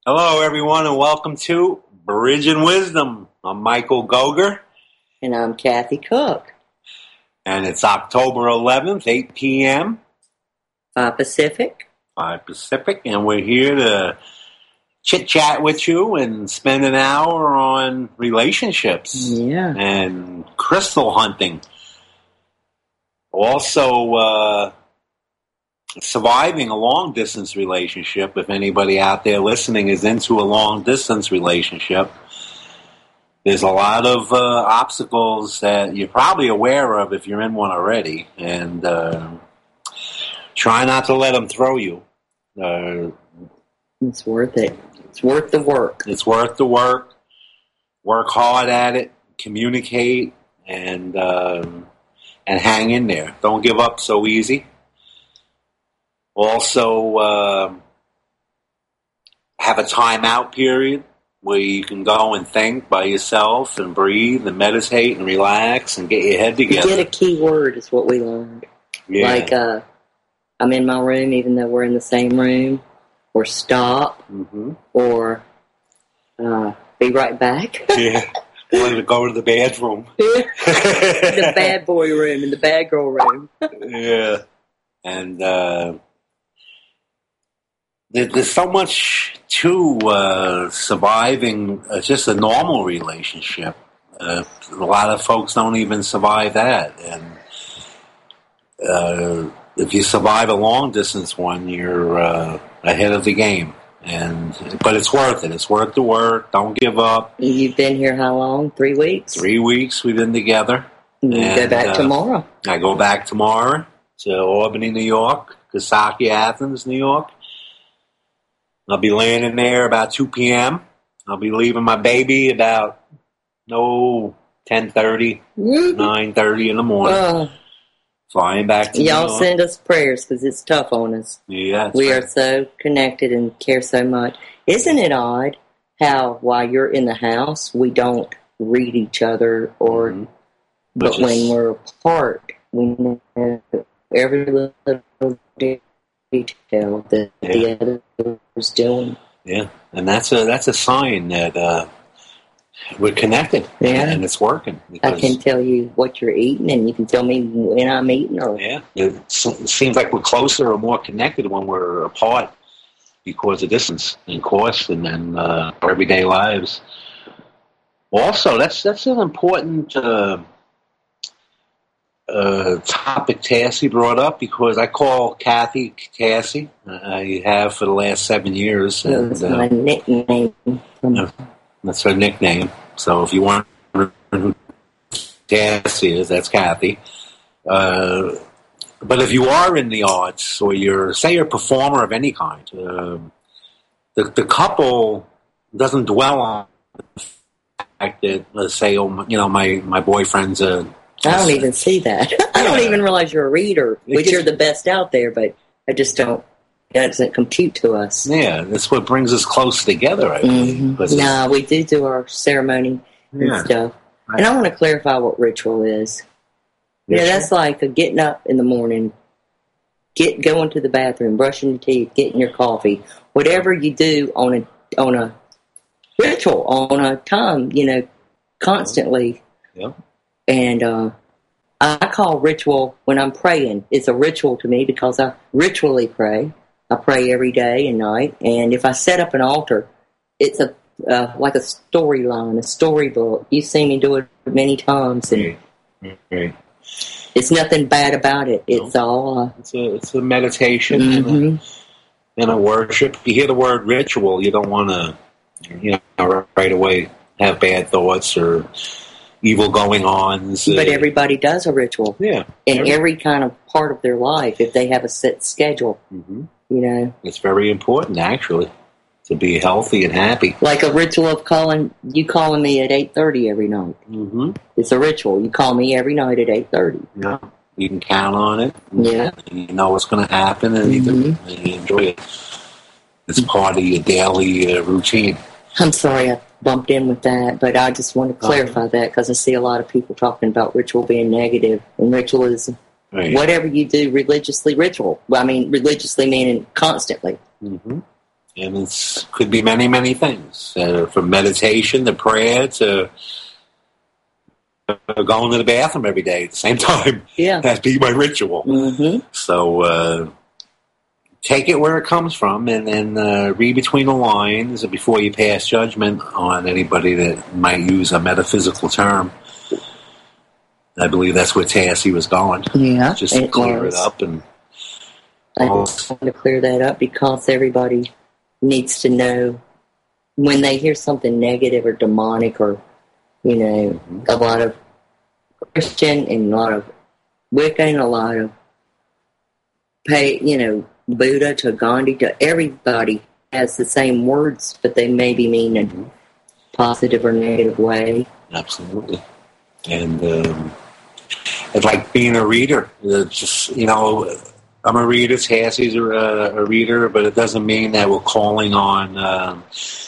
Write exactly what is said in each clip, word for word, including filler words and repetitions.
Hello, everyone, and welcome to Bridge and Wisdom. I'm Michael Goger. And I'm Kathy Cook. And it's October eleventh, eight p.m. five Pacific. five Pacific, and we're here to chit-chat with you and spend an hour on relationships. Yeah. And crystal hunting. Also, uh, surviving a long-distance relationship. If anybody out there listening is into a long-distance relationship, there's a lot of uh, obstacles that you're probably aware of if you're in one already, and uh, try not to let them throw you. Uh, it's worth it. It's worth the work. It's worth the work. Work hard at it. Communicate, and uh, and hang in there. Don't give up so easy. Also, uh, have a timeout period where you can go and think by yourself and breathe and meditate and relax and get your head together. Get a key word is what we learned. Yeah. Like, uh, I'm in my room even though we're in the same room, or stop, mm-hmm. or uh, be right back. Yeah. Wanted to go to the bathroom. The bad boy room and the bad girl room. Yeah. And, uh, there's so much to uh, surviving uh, just a normal relationship. Uh, a lot of folks don't even survive that. And uh, if you survive a long-distance one, you're uh, ahead of the game. And But it's worth it. It's worth the work. Don't give up. You've been here how long? Three weeks? Three weeks we've been together. You and, go back uh, tomorrow. I go back tomorrow to Albany, New York, Coxsackie, Athens, New York. I'll be landing there about two p.m. I'll be leaving my baby about, no, ten thirty, nine thirty in the morning. Uh, Flying back to Y'all New York. Send us prayers because it's tough on us. Yeah, We right. are so connected and care so much. Isn't it odd how while you're in the house, we don't read each other, or mm-hmm. but Which when is, we're apart, we know every little detail that yeah. the other is doing. Yeah, and that's a that's a sign that uh, we're connected. Yeah, and it's working. I can tell you what you're eating, and you can tell me when I'm eating. Or yeah, it seems like we're closer or more connected when we're apart because of distance and cost, and then uh, our everyday lives. Also, that's that's an important Uh, Uh, topic Cassie brought up, because I call Kathy Cassie. I have for the last seven years. And, that's my uh, nickname. Uh, that's her nickname. So if you want to know who Cassie is, that's Kathy. Uh, but if you are in the arts, or you're, say you're a performer of any kind, uh, the, the couple doesn't dwell on the fact that, let's say, oh, you know, my, my boyfriend's a I don't even see that. I don't even realize you're a reader, which you're the best out there, but I just don't, that doesn't compute to us. Yeah, that's what brings us close together, I believe. Mm-hmm. No, we do do our ceremony and yeah. stuff. And I want to clarify what ritual is. Yeah, you know, that's like a getting up in the morning, get going to the bathroom, brushing your teeth, getting your coffee, whatever you do on a on a ritual, on a time, you know, constantly. Yeah. And uh, I call ritual when I'm praying. It's a ritual to me because I ritually pray. I pray every day and night. And if I set up an altar, it's a uh, like a storyline, a storybook. You've seen me do it many times, and right. Right. It's nothing bad about it. It's no. all. Uh, it's a it's a meditation mm-hmm. and, a, and a worship. If you hear the word ritual, you don't want to, you know, right away have bad thoughts or evil going on. But everybody does a ritual. Yeah. In every, every kind of part of their life, if they have a set schedule. Mm-hmm. You know. It's very important, actually, to be healthy and happy. Like a ritual of calling, you calling me at eight thirty every night. Mm-hmm. It's a ritual. You call me every night at eight thirty. Yeah. You can count on it. Yeah. You know what's going to happen, and, mm-hmm. you, and you enjoy it. It's part of your daily uh, routine. I'm sorry I bumped in with that, but I just want to clarify uh-huh. that because I see a lot of people talking about ritual being negative, and ritual is right. whatever you do religiously ritual. Well, I mean, religiously meaning constantly. Mm-hmm. And it could be many, many things, uh, from meditation to prayer to uh, going to the bathroom every day at the same time. Yeah. That'd be my ritual. Mm-hmm. So uh, take it where it comes from, and then uh, read between the lines before you pass judgment on anybody that might use a metaphysical term. I believe that's where Tassie was going. Yeah, just to clear was. it up. And I just want to clear that up because everybody needs to know when they hear something negative or demonic or, you know, mm-hmm. a lot of Christian and a lot of Wicca and a lot of, pay, you know, Buddha to Gandhi to everybody has the same words, but they maybe mean in a positive or negative way. Absolutely. And um, it's like being a reader. It's just, you know, I'm a reader, Tassie's a, a reader, but it doesn't mean that we're calling on uh,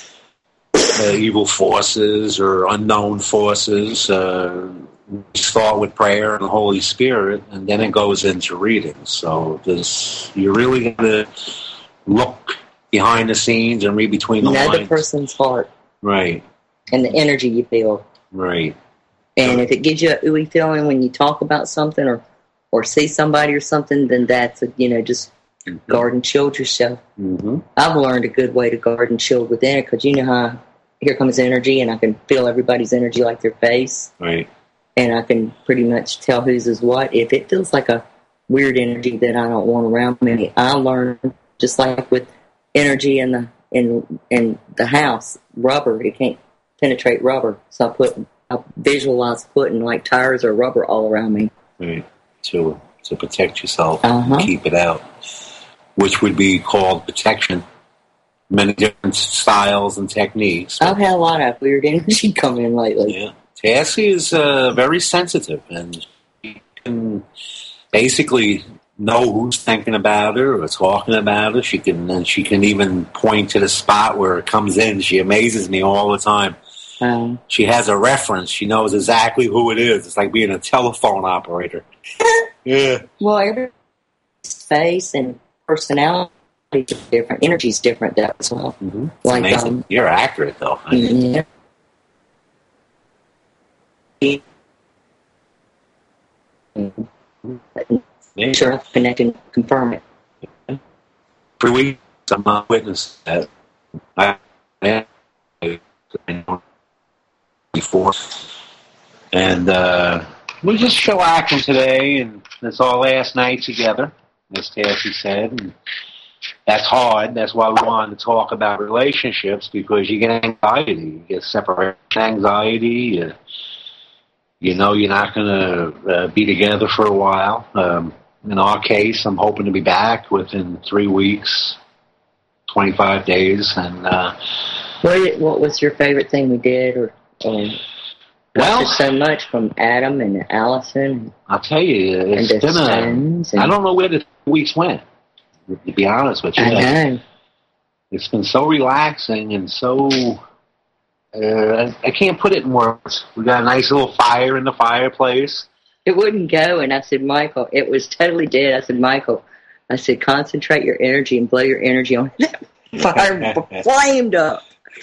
uh, evil forces or unknown forces. Uh, we start with prayer and the Holy Spirit, and then it goes into reading. So this, you're really going to look behind the scenes and read between the lines. Know the lines. person's heart. Right. And the energy you feel. Right. And if it gives you a ooey feeling when you talk about something or, or see somebody or something, then that's, a, you know, just mm-hmm. guard and shield yourself. Mm-hmm. I've learned a good way to guard and shield within it because you know how here comes energy and I can feel everybody's energy like their face. Right. And I can pretty much tell whose is what. If it feels like a weird energy that I don't want around me, I learn, just like with energy in the, in, in the house, rubber, it can't penetrate rubber. So I put... I visualize putting like tires or rubber all around me. Right. To to protect yourself, uh-huh. and keep it out, which would be called protection. Many different styles and techniques. I've had a lot of weird energy come in lately. Yeah. Tassie is uh, very sensitive, and she can basically know who's thinking about her or talking about her. She can, and she can even point to the spot where it comes in. She amazes me all the time. Um, she has a reference. She knows exactly who it is. It's like being a telephone operator. Yeah. Well, everybody's face and personality is different. Energy's different that as well. Mm-hmm. Like, amazing. Um, You're accurate, though. I mean. Yeah. Make sure I connect and confirm it. For weeks, I'm a witness that I before. And uh, we just shellacking today, and it's our last night together, as Tassie said. And that's hard. That's why we wanted to talk about relationships, because you get anxiety. You get separation anxiety. You, you know you're not going to uh, be together for a while. Um, in our case, I'm hoping to be back within three weeks, twenty-five days. And uh, what, what was your favorite thing we did, or Um, well, so much from Adam and Allison. I'll tell you, it's been a, I don't know where the weeks went, to be honest with you. I know. It's been so relaxing and so, uh, I can't put it in words. We got a nice little fire in the fireplace. It wouldn't go, and I said, Michael, it was totally dead. I said, Michael, I said, concentrate your energy and blow your energy on that fire. Flamed up.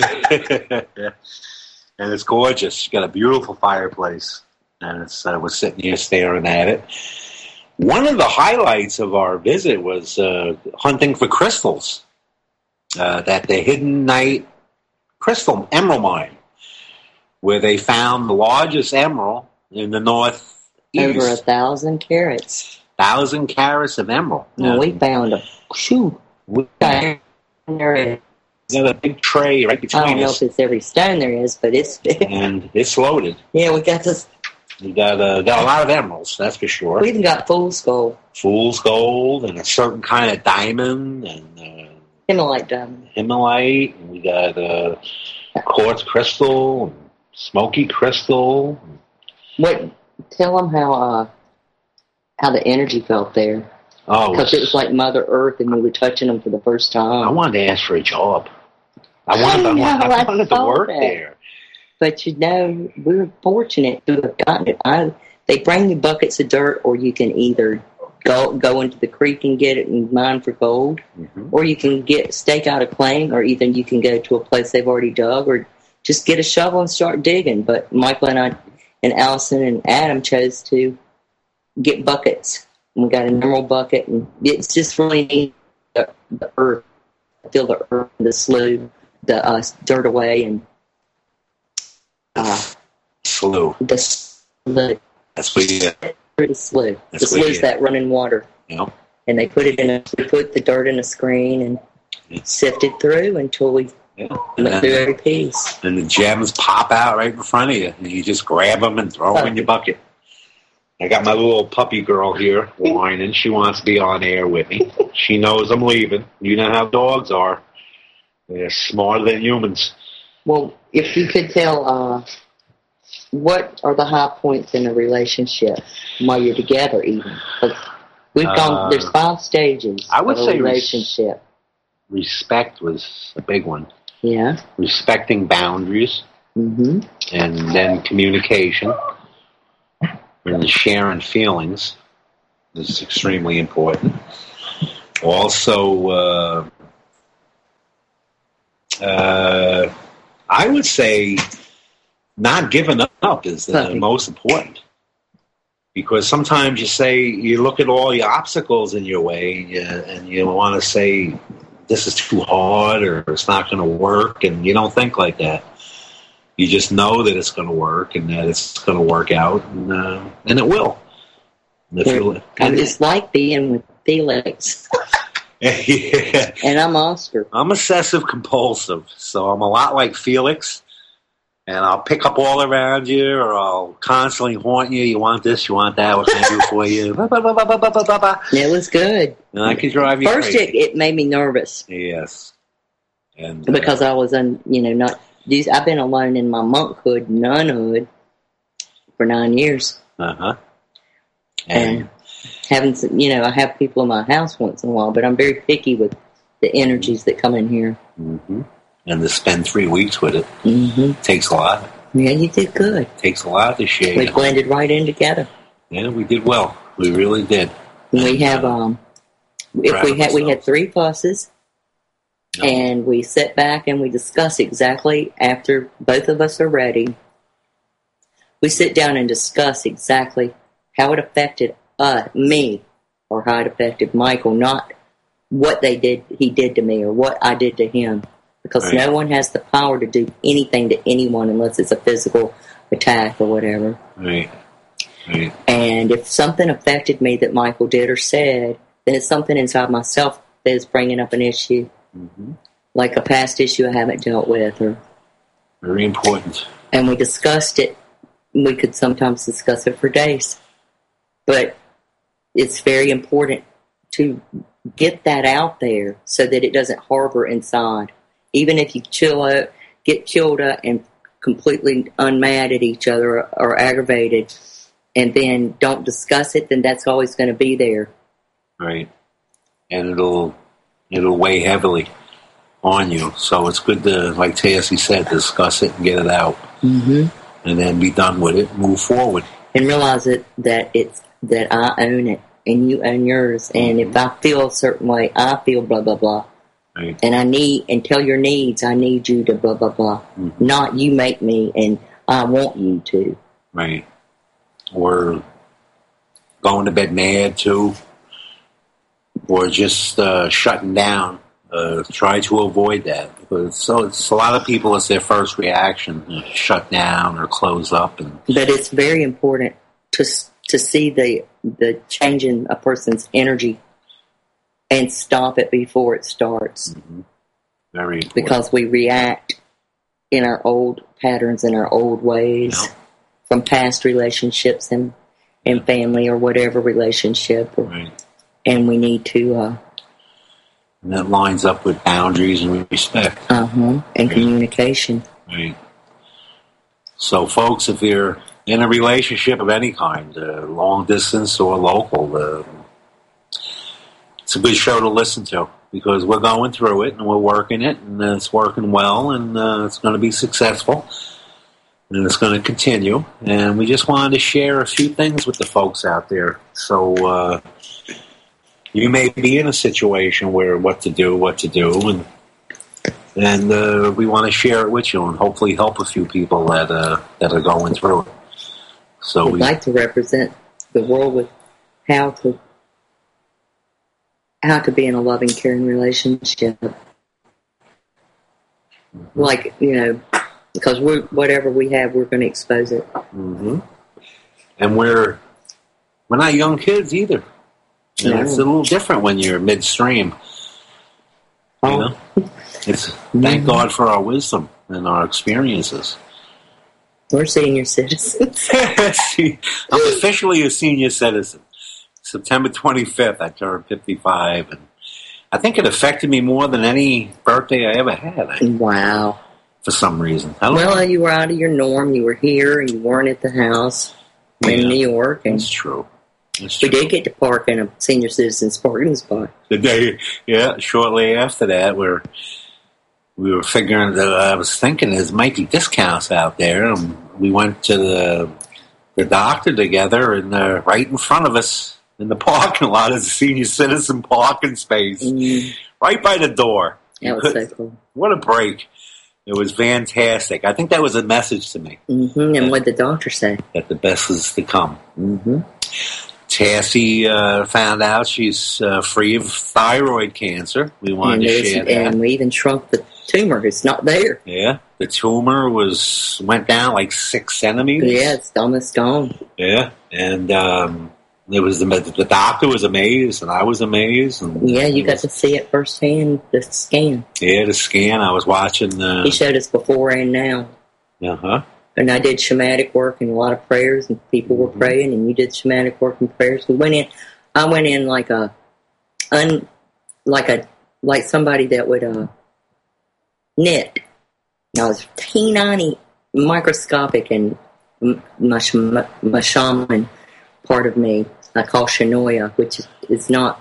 And it's gorgeous. You got a beautiful fireplace, and it's uh, we're sitting here staring at it. One of the highlights of our visit was uh, hunting for crystals uh, at the Hidden Night Crystal Emerald Mine, where they found the largest emerald in the northeast. Over a thousand carats. Thousand carats of emerald. And uh, we found a shoo. We got there. You got a big tray right between us. I don't know us. If it's every stone there is, but it's big. And it's loaded. Yeah, we got this. We got, uh, got a lot of emeralds, that's for sure. We even got fool's gold. Fool's gold and a certain kind of diamond. and uh, Himalite diamond. Himalite. And we got uh, quartz crystal, and smoky crystal. What? Tell them how, uh, how the energy felt there. Oh, because it was like Mother Earth, and we were touching them for the first time. I wanted to ask for a job. I wanted, I know, I wanted, I wanted to work that. there. But you know, we were fortunate to have gotten it. I, they bring you buckets of dirt, or you can either go go into the creek and get it and mine for gold, mm-hmm. or you can get stake out a claim, or either you can go to a place they've already dug, or just get a shovel and start digging. But Michael and I and Allison and Adam chose to get buckets. And we got an emerald bucket, and it's just really neat. The, the earth, feel the earth, the slough, the uh, dirt away, and uh, slough. The slough. That's what you get. The slough. The slough's that running water. Yep. And they put it in a, we put the dirt in a screen and yeah. sifted through until we yeah. went through every piece. And the gems pop out right in front of you, and you just grab them and throw them in your bucket. I got my little puppy girl here whining. She wants to be on air with me. She knows I'm leaving. You know how dogs are. They're smarter than humans. Well, if you could tell, uh, what are the high points in a relationship while you're together even? Because we've gone, uh, there's five stages I would of a say relationship. Res- respect was a big one. Yeah. Respecting boundaries. Mm-hmm. And then communication. And sharing feelings is extremely important. Also, uh, uh, I would say not giving up is the most important. Because sometimes you say, you look at all the obstacles in your way and you, and you want to say, this is too hard or it's not going to work, and you don't think like that. You just know that it's going to work and that it's going to work out, and, uh, and it will. And if you, I just like being with Felix. Yeah. And I'm Oscar. I'm obsessive compulsive, so I'm a lot like Felix. And I'll pick up all around you, or I'll constantly haunt you. You want this, you want that, what can I do for you? Bah, bah, bah, bah, bah, bah, bah. It was good. And I can drive you First, crazy. It, it made me nervous. Yes. And because uh, I was, un, you know, not... These, I've been alone in my monkhood, nunhood, for nine years. Uh-huh. And, and having, you know, I have people in my house once in a while, but I'm very picky with the energies that come in here. Mm-hmm. And to spend three weeks with it mm-hmm. takes a lot. Yeah, you did good. Takes a lot to share. We blended right in together. Yeah, we did well. We really did. And we have, um, if we had, we had three fusses. No. And we sit back and we discuss exactly after both of us are ready. We sit down and discuss exactly how it affected uh, me, or how it affected Michael, not what they did, he did to me, or what I did to him. Because right. no one has the power to do anything to anyone unless it's a physical attack or whatever. Right. Right. And if something affected me that Michael did or said, then it's something inside myself that is bringing up an issue. Mm-hmm. Like a past issue I haven't dealt with. Or, very important. And we discussed it. We could sometimes discuss it for days. But it's very important to get that out there so that it doesn't harbor inside. Even if you chill out, get chilled up and completely unmad at each other or, or aggravated, and then don't discuss it, then that's always going to be there. Right. And it'll it'll weigh heavily on you. So it's good to, like Tassie said, discuss it and get it out. Mm-hmm. And then be done with it, move forward. And realize it, that it's that I own it and you own yours. And mm-hmm. if I feel a certain way, I feel blah, blah, blah. Right. And I need, and tell your needs, I need you to blah, blah, blah. Mm-hmm. Not you make me and I want you to. Right. Or going to bed mad too. Or just uh, shutting down. Uh, try to avoid that. Because so it's a lot of people, it's their first reaction to shut down or close up. And but it's very important to to see the the change in a person's energy and stop it before it starts. Mm-hmm. Very important. Because we react in our old patterns and our old ways yeah. from past relationships and, and family or whatever relationship. Or, right. And we need to... Uh, and that lines up with boundaries and respect. Uh-huh. And right. communication. Right. So, folks, if you're in a relationship of any kind, uh, long distance or local, uh, it's a good show to listen to because we're going through it and we're working it and it's working well and uh, it's going to be successful. and it's going to continue. And we just wanted to share a few things with the folks out there. So uh, you may be in a situation where what to do, what to do, and and uh, we want to share it with you and hopefully help a few people that uh, that are going through it. So we'd we like to represent the world with how to how to be in a loving, caring relationship. Mm-hmm. Like, you know, because we're, whatever we have, we're going to expose it. Mm-hmm. And we're we're not young kids either. You know, no. It's a little different when you're midstream. You oh. know, it's thank mm-hmm. God for our wisdom and our experiences. We're senior citizens. I'm officially a senior citizen. September twenty-fifth, I turned fifty-five, and I think it affected me more than any birthday I ever had. Wow. For some reason. I don't well, know. You were out of your norm. You were here, and you weren't at the house yeah, in New York. And that's true. That's we true. did get to park in a senior citizen's parking spot. The day, yeah, shortly after that, we're, we were figuring that I was thinking there might be discounts out there, and we went to the the doctor together, and uh, right in front of us, in the parking lot is a senior citizen parking space, mm. right by the door. That was so cool. What a break. It was fantastic. I think that was a message to me. Mm-hmm. And that, what did the doctor say? That the best is to come. Mm-hmm. Tassie uh, found out she's uh, free of thyroid cancer. We wanted and to share that. And we even shrunk the tumor. It's not there. Yeah. The tumor was went down like six centimeters. Yeah, it's almost gone. Yeah. And um, it was the, the doctor was amazed, and I was amazed. And yeah, you got was, to see it firsthand, the scan. Yeah, the scan. I was watching. Uh, he showed us before and now. Uh-huh. And I did shamanic work and a lot of prayers, and people were praying, and you did shamanic work and prayers. We went in. I went in like a, un, like a, like somebody that would uh, knit. And I was teeny tiny, microscopic, and my, my shaman part of me I call Shanoia, which is, is not.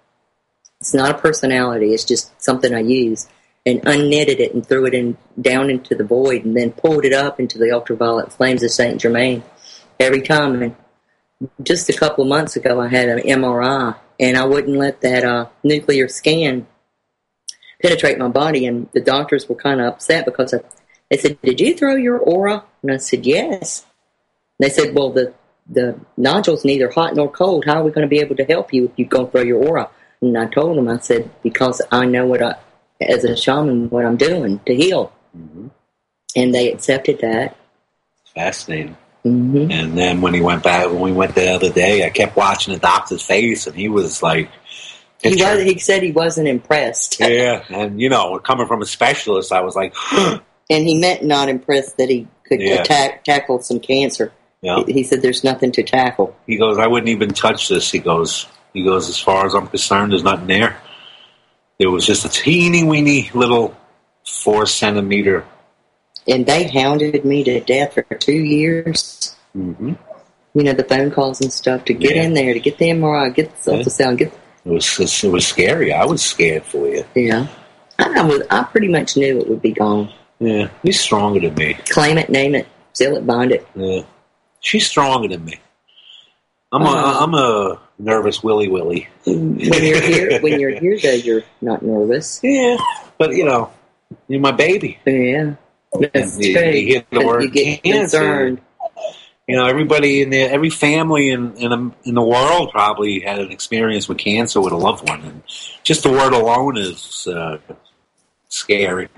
It's not a personality. It's just something I use. And unknitted it and threw it in down into the void, and then pulled it up into the ultraviolet flames of Saint Germain every time. And just a couple of months ago, I had an M R I, and I wouldn't let that uh, nuclear scan penetrate my body. And the doctors were kind of upset because I, they said, "Did you throw your aura?" And I said, "Yes." And they said, "Well, the the nodule's neither hot nor cold. How are we going to be able to help you if you go throw your aura?" And I told them, I said, "Because I know what I." as a shaman, what I'm doing to heal. Mm-hmm. And they accepted that. Fascinating. Mm-hmm. And then when he went back, when we went the other day, I kept watching the doctor's face, and he was like... He, was, he said he wasn't impressed. Yeah, and, you know, coming from a specialist, I was like... And he meant not impressed that he could yeah. attack, tackle some cancer. Yeah. He, he said there's nothing to tackle. He goes, I wouldn't even touch this. He goes, he goes, as far as I'm concerned, there's nothing there. There was just a teeny weeny little four centimeter. And they hounded me to death for two years. Mm-hmm. You know, the phone calls and stuff to get yeah. in there, to get the M R I, get the ultrasound. Get it was it was scary. I was scared for you. Yeah, I was. I pretty much knew it would be gone. Yeah, he's stronger than me. Claim it, name it, seal it, bind it. Yeah, she's stronger than me. I'm a uh, I'm a nervous willy willy. When you're here, when you're here, though, you're not nervous. Yeah, but you know, you're my baby. Yeah, that's you, true. You hear the word you get cancer. concerned. You know, everybody in the every family in in, a, in the world probably had an experience with cancer with a loved one, and just the word alone is uh, scary.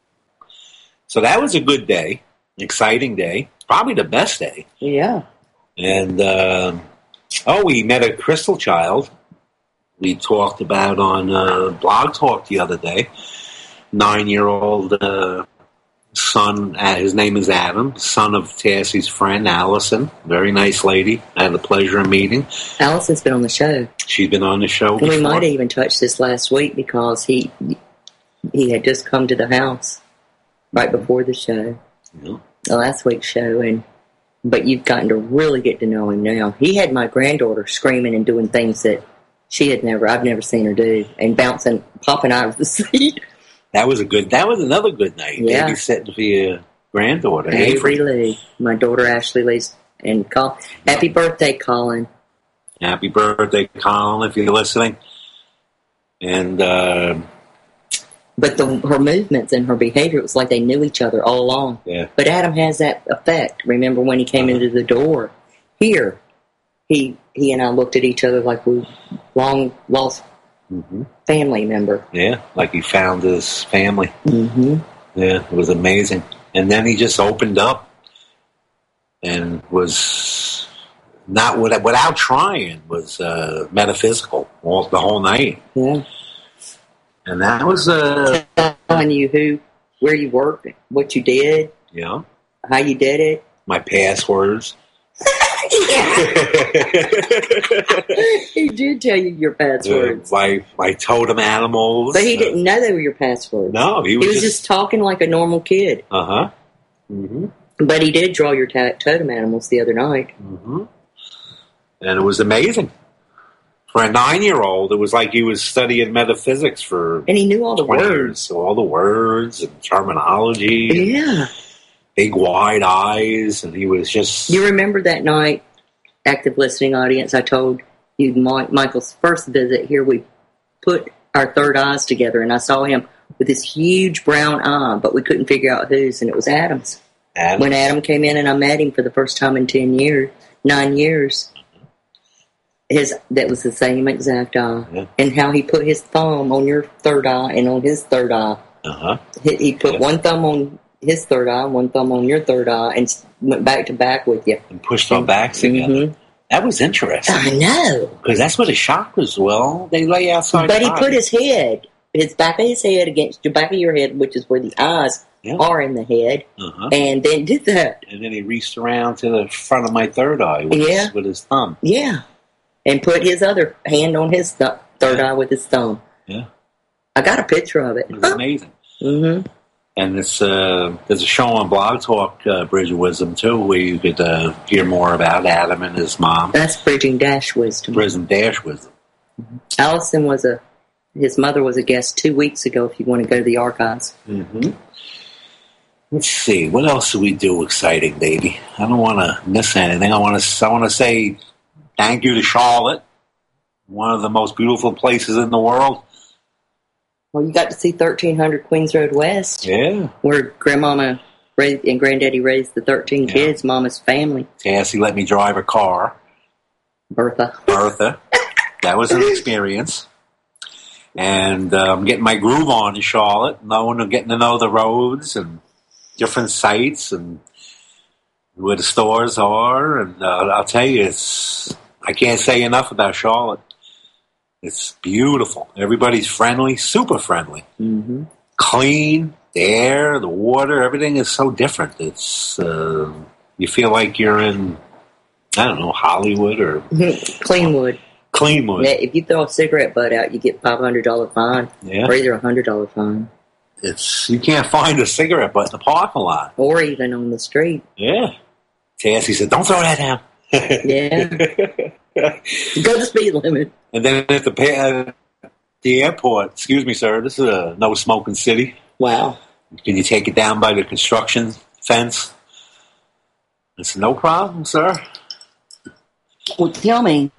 So that was a good day, exciting day, probably the best day. Yeah, and. Uh, Oh, we met a crystal child we talked about on uh, Blog Talk the other day. Nine-year-old uh, son, uh, his name is Adam, son of Tassie's friend, Allison. Very nice lady. I had the pleasure of meeting. Allison's been on the show. She's been on the show before. We might have even touched this last week because he he had just come to the house right before the show, yeah. the last week's show, and but you've gotten to really get to know him now. He had my granddaughter screaming and doing things that she had never, I've never seen her do, and bouncing, popping out of the seat. That was a good, that was another good night. Yeah. Babysitting for your granddaughter, Avery, Avery Lee. My daughter Ashley Lee's. And call, happy birthday, Colin. Happy birthday, Colin, if you're listening. And, uh... But the, her movements and her behavior, it was like they knew each other all along. Yeah. But Adam has that effect. Remember when he came uh-huh. into the door? Here, he he and I looked at each other like we long lost mm-hmm. family member. Yeah, like he found his family. Mm-hmm. Yeah, it was amazing. And then he just opened up and was not without, without trying, was uh, metaphysical all the whole night. Yeah. And that was uh, telling you who, where you worked, what you did, yeah, how you did it, my passwords. He did tell you your passwords. Uh, my my totem animals. But he didn't know they were your passwords. No, he was, he was just... just talking like a normal kid. Uh huh. Mm-hmm. But he did draw your ta- totem animals the other night. Mm-hmm. And it was amazing. For a nine-year-old, it was like he was studying metaphysics for and he knew all the words, years. So all the words and terminology. Yeah. And big wide eyes, and he was just... You remember that night, active listening audience, I told you my, Michael's first visit here, we put our third eyes together, and I saw him with this huge brown eye, but we couldn't figure out whose, and it was Adam's. Adam's. When Adam came in and I met him for the first time in ten years, nine years, his that was the same exact eye. Yeah. And how he put his thumb on your third eye and on his third eye. Uh-huh. He, he put yeah. one thumb on his third eye, one thumb on your third eye, and went back to back with you. And pushed our backs together. Mm-hmm. That was interesting. I know. Because that's where the chakras, well, they lay outside But the he body. put his head, his back of his head against the back of your head, which is where the eyes yeah. are in the head, uh-huh. and then did that. And then he reached around to the front of my third eye with, yeah. his, with his thumb. Yeah. And put his other hand on his th- third yeah. eye with his thumb. Yeah. I got a picture of it. It was amazing. Mm-hmm. And it's, uh, there's a show on Blog Talk, uh, Bridge of Wisdom, too, where you could uh, hear more about Adam and his mom. That's Bridging Dash Wisdom. Bridging Dash Wisdom. Mm-hmm. Allison was a, his mother was a guest two weeks ago, if you want to go to the archives. Mm-hmm. Let's see, what else do we do exciting, baby? I don't want to miss anything. I want to I want to say thank you to Charlotte, one of the most beautiful places in the world. Well, you got to see thirteen hundred Queens Road West. Yeah. Where Grandmama raised, and Granddaddy raised the thirteen yeah. kids, Mama's family. Cassie let me drive a car. Bertha. Bertha. That was an experience. And uh, I'm getting my groove on in Charlotte, knowing and getting to know the roads and different sites and where the stores are. And uh, I'll tell you, it's I can't say enough about Charlotte. It's beautiful. Everybody's friendly, super friendly. Mm-hmm. Clean, the air, the water, everything is so different. It's uh, you feel like you're in, I don't know, Hollywood or... Cleanwood. Cleanwood. Yeah, if you throw a cigarette butt out, you get five hundred dollars fine. Yeah. Or either a one hundred dollars fine. It's You can't find a cigarette butt in the parking lot. Or even on the street. Yeah. Cassie said, don't throw that down. Yeah. Go the speed limit. And then at the uh, the airport, excuse me, sir, this is a no smoking city. Wow. Can you take it down by the construction fence? I said, no problem, sir. Well, tell me,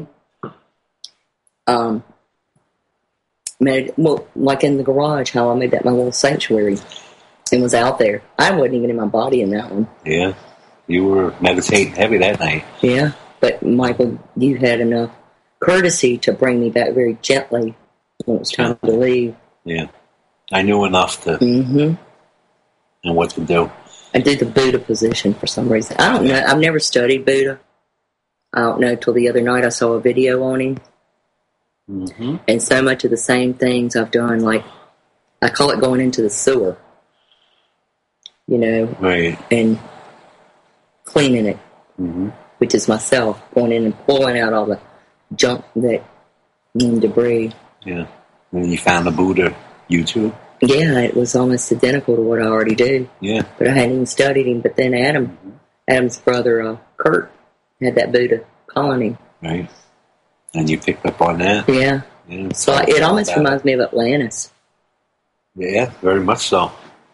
um, made, well, like in the garage, how I made that my little sanctuary and was out there. I wasn't even in my body in that one. Yeah. You were meditating heavy that night. Yeah. But, Michael, you had enough courtesy to bring me back very gently when it was time to leave. Yeah. I knew enough to mm-hmm. know what to do. I did the Buddha position for some reason. I don't know. I've never studied Buddha. I don't know till the other night I saw a video on him. Mm-hmm. And so much of the same things I've done, like, I call it going into the sewer. You know? Right. And cleaning it. Mm-hmm. Which is myself, going in and pulling out all the junk that and debris. Yeah. And you found the Buddha YouTube? Yeah, it was almost identical to what I already do. Yeah. But I hadn't even studied him. But then Adam, mm-hmm. Adam's brother, uh, Kurt, had that Buddha colony. Right. And you picked up on that? Yeah. Yeah. So it almost reminds me of Atlantis. Yeah, very much so.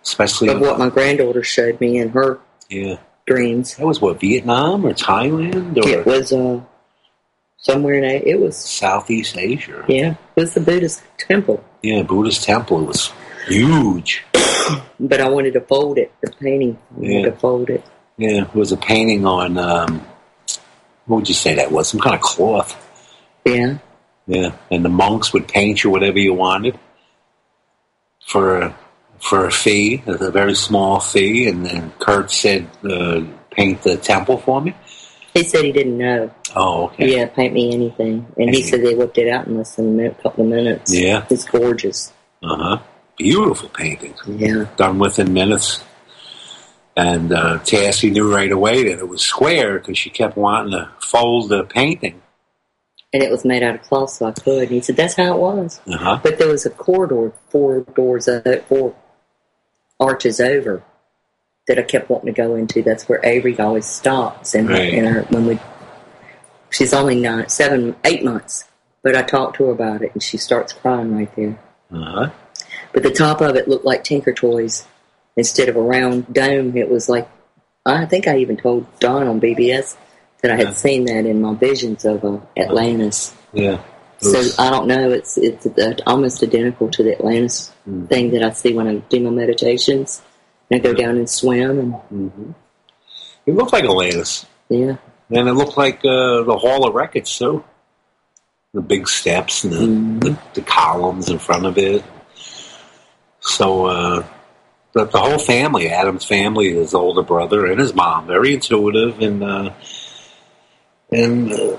especially of what my granddaughter showed me in her yeah. dreams. That was what, Vietnam or Thailand? Or it was uh, somewhere in a, it was Southeast Asia. Yeah, it was the Buddhist temple. Yeah, Buddhist temple. It was huge. But I wanted to fold it, the painting. I wanted yeah. to fold it. Yeah, it was a painting on, um, what would you say that was? Some kind of cloth. Yeah. Yeah, and the monks would paint you whatever you wanted for a, for a fee, a very small fee, and then Kurt said, uh, paint the temple for me. He said he didn't know. Oh, okay. Yeah, paint me anything. And paint he said they whipped it out in less than a couple of minutes. Yeah. It's gorgeous. Uh-huh. Beautiful painting. Yeah. Done within minutes. And uh, Tassie knew right away that it was square because she kept wanting to fold the painting. And it was made out of cloth, so I could. And he said, that's how it was. Uh-huh. But there was a corridor, four doors, uh, four arches over, that I kept wanting to go into. That's where Avery always stops. And, right. and her, when we, she's only nine, seven, eight months. But I talked to her about it, and she starts crying right there. Uh-huh. But the top of it looked like Tinker Toys. Instead of a round dome, it was like, I think I even told Don on B B S that I had yeah. seen that in my visions of uh, Atlantis. Yeah. So I don't know, it's it's uh, almost identical to the Atlantis mm-hmm. thing that I see when I do my meditations. And I go down and swim. And mm-hmm. It looked like Atlantis. Yeah. And it looked like uh, the Hall of Records, too. The big steps and the, mm-hmm. the, the columns in front of it. So, uh, but the whole family, Adam's family, his older brother and his mom, very intuitive. And, uh, and uh,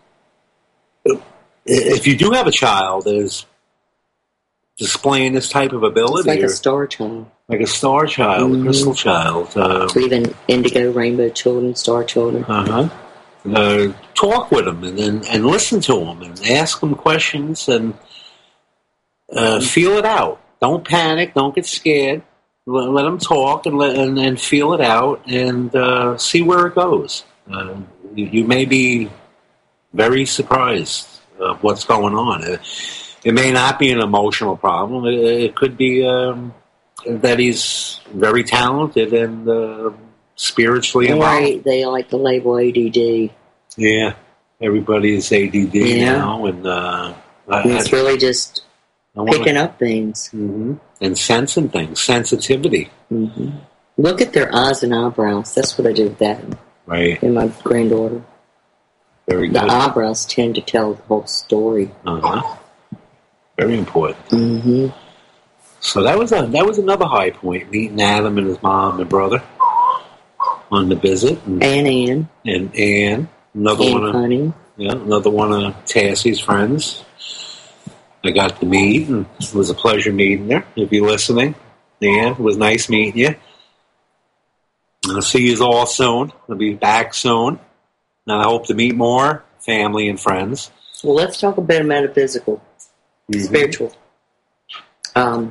if you do have a child that is displaying this type of ability, it's like a star child. Like a star child, mm-hmm. a crystal child. Uh, or even indigo, rainbow children, star children. Uh-huh. Uh, talk with them and, and, and listen to them and ask them questions and uh, feel it out. Don't panic. Don't get scared. Let, let them talk and, let, and and feel it out and uh, see where it goes. Uh, you, you may be very surprised of what's going on. It, it may not be an emotional problem. It, it could be um, that he's very talented and uh, spiritually involved. Right, they like the label A D D. Yeah, everybody's A D D yeah. now, and, uh, and it's I, really just I picking wanna, up things mm-hmm. and sensing things, sensitivity. Mm-hmm. Look at their eyes and eyebrows. That's what I do with that. Right. And my granddaughter. Very the good. The eyebrows tend to tell the whole story. Uh huh. Very important. Mm-hmm. So that was a that was another high point, meeting Adam and his mom and brother on the visit, and and Ann and Ann, another Ann one of Honey. yeah, another one of Tassie's friends. I got to meet, and it was a pleasure meeting her. If you're listening, Ann, it was nice meeting you. I'll see you all soon. I'll be back soon, and I hope to meet more family and friends. Well, let's talk a bit of metaphysical, mm-hmm. spiritual. Um,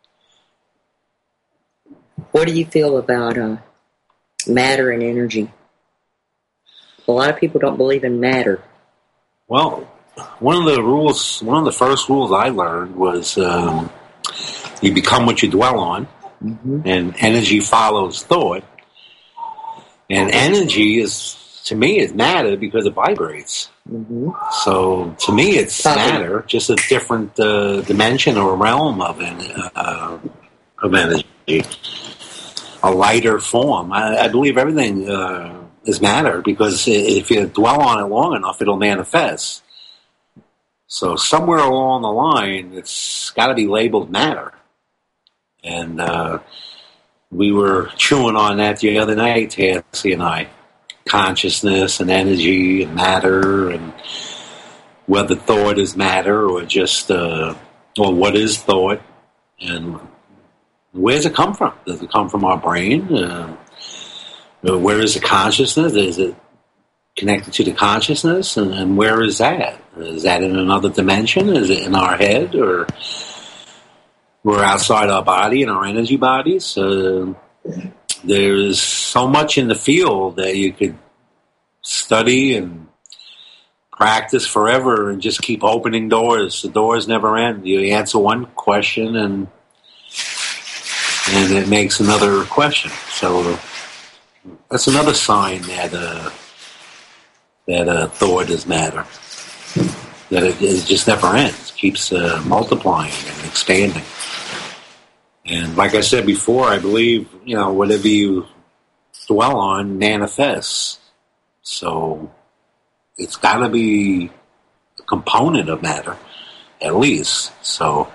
what do you feel about uh, matter and energy? A lot of people don't believe in matter. Well, one of the rules, one of the first rules I learned was um, you become what you dwell on, mm-hmm. and energy follows thought. And energy is, to me, is matter because it vibrates. Mm-hmm. So to me, it's Talking. matter, just a different uh, dimension or realm of en- uh, of energy, a lighter form. I, I believe everything uh, is matter because if you dwell on it long enough, it'll manifest. So somewhere along the line, it's got to be labeled matter. And uh, we were chewing on that the other night, Tassie and I. Consciousness and energy and matter, and whether thought is matter or just, uh, or what is thought, and where does it come from? Does it come from our brain? Uh, where is the consciousness? Is it connected to the consciousness? And, and where is that? Is that in another dimension? Is it in our head? Or we're outside our body, in our energy bodies? Uh, There's so much in the field that you could study and practice forever and just keep opening doors. The doors never end. You answer one question and and it makes another question. So that's another sign that uh, that uh, thought is matter. That it, it just never ends. It keeps uh, multiplying and expanding. And like I said before, I believe, you know, whatever you dwell on manifests. So it's got to be a component of matter, at least. So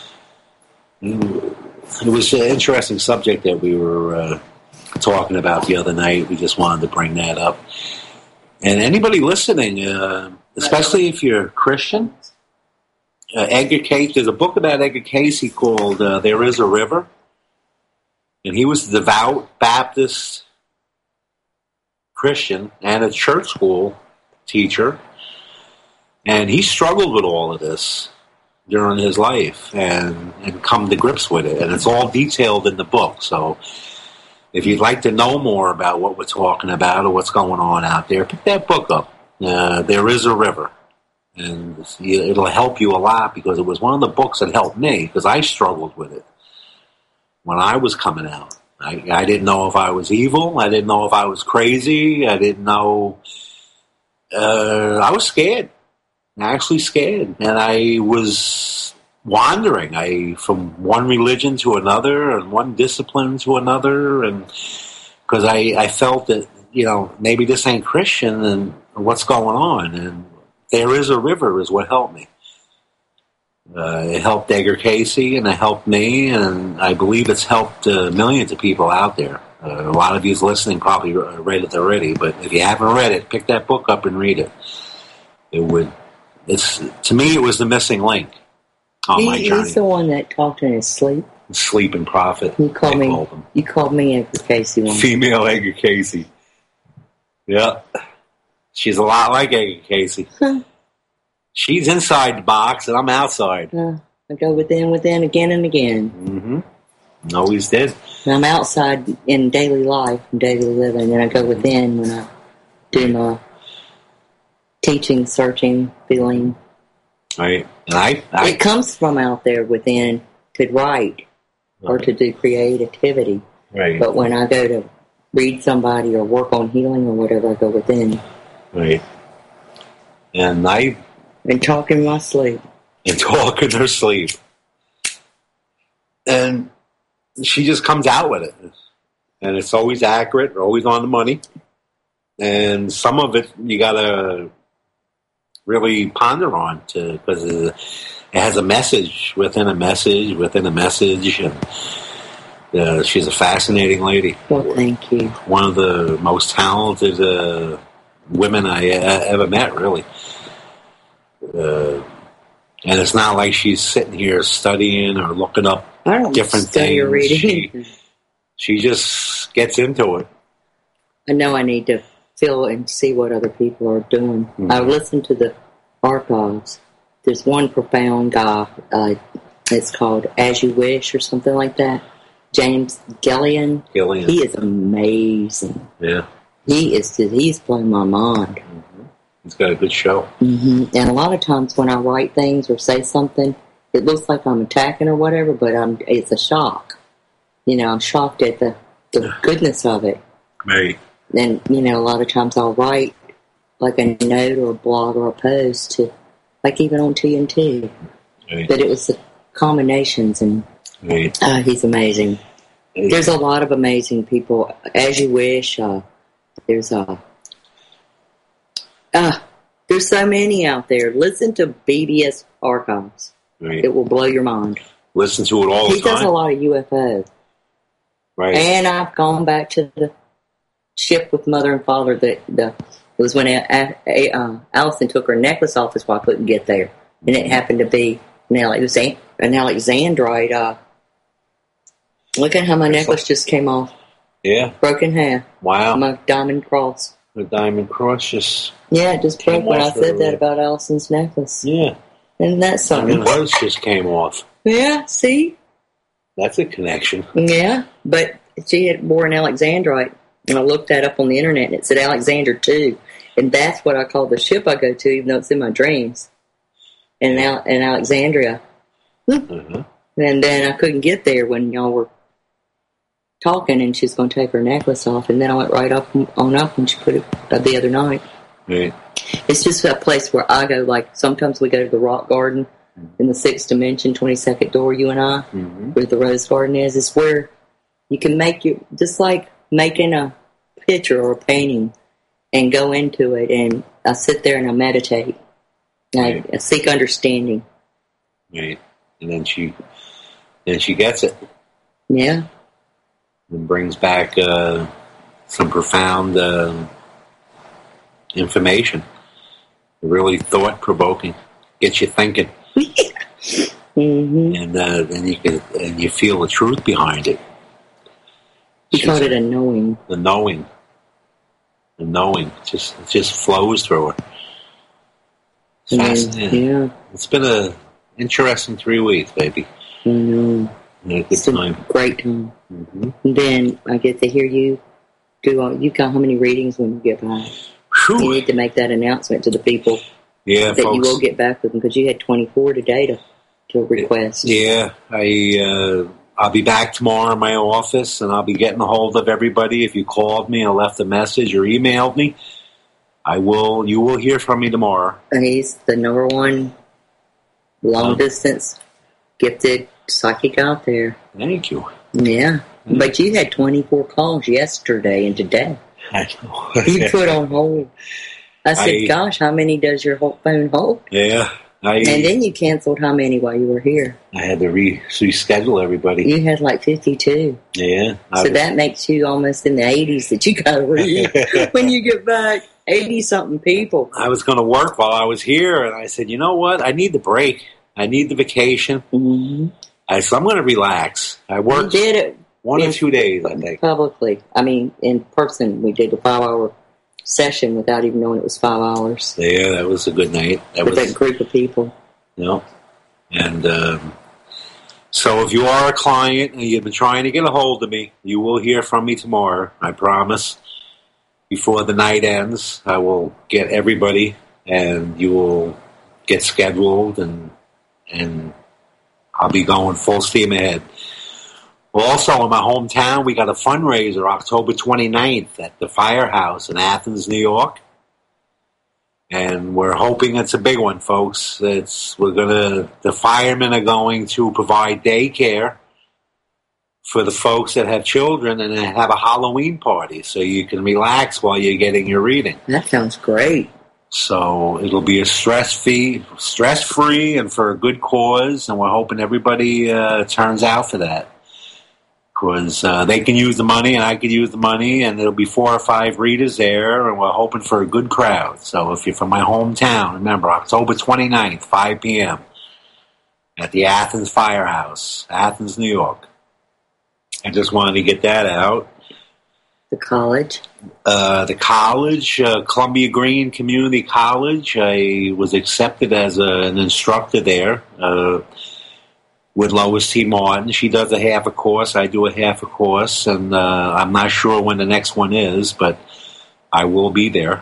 it was an interesting subject that we were uh, talking about the other night. We just wanted to bring that up. And anybody listening, uh, especially if you're a Christian, uh, Edgar Cayce, there's a book about Edgar Cayce called uh, There Is a River. And he was a devout Baptist Christian and a church school teacher. And he struggled with all of this during his life and, and come to grips with it. And it's all detailed in the book. So if you'd like to know more about what we're talking about or what's going on out there, pick that book up. Uh, There Is a River. And it'll help you a lot because it was one of the books that helped me because I struggled with it when I was coming out. I, I didn't know if I was evil. I didn't know if I was crazy. I didn't know. Uh, I was scared. Actually scared. And I was wandering I from one religion to another and one discipline to another, and because I, I felt that, you know, maybe this ain't Christian and what's going on. And There Is a River is what helped me. Uh, it helped Edgar Cayce and it helped me, and I believe it's helped uh, millions of people out there. Uh, a lot of you listening probably read it already, but if you haven't read it, pick that book up and read it. It would. It's to me, it was the missing link on he, my journey. He's the one that talked in his sleep. Sleep and Prophet. You called me. Called him. You called me Edgar Cayce one. Female Edgar Cayce. Yeah, she's a lot like Edgar Cayce. Huh. She's inside the box, and I'm outside. Uh, I go within, within, again and again. Mm-hmm. Always did. And I'm outside in daily life, and daily living, and I go within when I do my teaching, searching, feeling. Right. And I, I it comes from out there within to write or to do creativity. Right. But when I go to read somebody or work on healing or whatever, I go within. Right. And I... And talk in my sleep. And talk in her sleep. And she just comes out with it. And it's always accurate, always on the money. And some of it you got to really ponder on to, because it has a message within a message within a message. And uh, she's a fascinating lady. Well, thank you. One of the most talented uh, women I uh, ever met, really. Uh, and it's not like she's sitting here studying or looking up I don't different study things. Or reading. She, she just gets into it. I know I need to feel and see what other people are doing. Mm-hmm. I listen to the archives. There's one profound guy. Uh, it's called As You Wish or something like that. James Gillian. Gillian. He is amazing. Yeah. He is. He's blown my mind. Mm-hmm. He's got a good show. Mm-hmm. And a lot of times when I write things or say something, it looks like I'm attacking or whatever, but I'm. It's a shock. You know, I'm shocked at the, the goodness of it. Right. And, you know, a lot of times I'll write like a note or a blog or a post to, like even on T N T. Right. But it was the combinations, and right. uh, he's amazing. Right. There's a lot of amazing people. As You Wish, uh, there's a... Uh, uh, there's so many out there. Listen to B B S Archives. Right. It will blow your mind. Listen to it all he the time. He does a lot of U F O. Right. And I've gone back to the ship with Mother and Father. That the it was when a, a, uh, Allison took her necklace off is why I couldn't get there. And it happened to be an, Alexand- an Alexandrite. Uh, look at how my necklace just came off. Yeah. Broke in half. Wow. My diamond cross. The diamond cross just... Yeah, it just broke when I said that about Allison's necklace. Yeah. And that's something. And hers just came off. Yeah, see? That's a connection. Yeah, but she had wore an Alexandrite, and I looked that up on the internet, and it said Alexander too, and that's what I call the ship I go to, even though it's in my dreams, in, Al- in Alexandria. Mm-hmm. And then I couldn't get there when y'all were talking, and she was going to take her necklace off, and then I went right up on up and she put it uh, the other night. Right. It's just a place where I go, like, sometimes we go to the rock garden in the sixth dimension, twenty-second door, you and I, mm-hmm. where the rose garden is. It's where you can make your, just like making a picture or a painting and go into it, and I sit there and I meditate. I, I seek understanding. Right. And then she, then she gets it. Yeah. And brings back uh, some profound uh, information. Really thought-provoking. Gets you thinking. mm-hmm. And uh, then you can, and you feel the truth behind it. You called it a knowing. The knowing. The knowing. It just, it just flows through it. It's fascinating. Yeah. It's been a interesting three weeks, baby. I know. Yeah, good it's time. A great time. Mm-hmm. And then I get to hear you do all, you got how many readings when you get back? Whew. You need to make that announcement to the people. Yeah, that folks. You will get back with them, because you had twenty-four today to, to request. Yeah, I, uh, I'll be back tomorrow in my office, and I'll be getting a hold of everybody. If you called me or left a message or emailed me, I will. You will hear from me tomorrow. And he's the number one long distance gifted psychic out there. Thank you. Yeah, mm-hmm. But you had twenty-four calls yesterday and today. I know. You put on hold. I said, I, "Gosh, how many does your whole phone hold?" Yeah. I, and then you canceled how many while you were here? I had to re- reschedule everybody. You had like fifty-two. Yeah. So was, that makes you almost in the eighties that you got to read when you get back. eighty-something people. I was going to work while I was here, and I said, you know what? I need the break. I need the vacation. Mm-hmm. I said, I'm going to relax. I worked we did it one or two days, I think. Publicly. I mean, in person, we did a five-hour session without even knowing it was five hours. Yeah, that was a good night. That With was that group of people. You know, and um, so if you are a client and you've been trying to get a hold of me, you will hear from me tomorrow. I promise. Before the night ends, I will get everybody, and you will get scheduled, and and I'll be going full steam ahead. Well, also in my hometown, we got a fundraiser October twenty-ninth at the Firehouse in Athens, New York. And we're hoping it's a big one, folks. It's we're gonna the firemen are going to provide daycare for the folks that have children, and have a Halloween party so you can relax while you're getting your reading. That sounds great. So it'll be a stress-free, stress-free, and for a good cause. And we're hoping everybody uh, turns out for that. Because uh, they can use the money, and I can use the money, and there'll be four or five readers there, and we're hoping for a good crowd. So if you're from my hometown, remember, October twenty-ninth, five p.m., at the Athens Firehouse, Athens, New York. I just wanted to get that out. The college? Uh, the college, uh, Columbia Green Community College. I was accepted as a, an instructor there. Uh, with Lois T. Martin. She does a half a course. I do a half a course, and uh, I'm not sure when the next one is, but I will be there.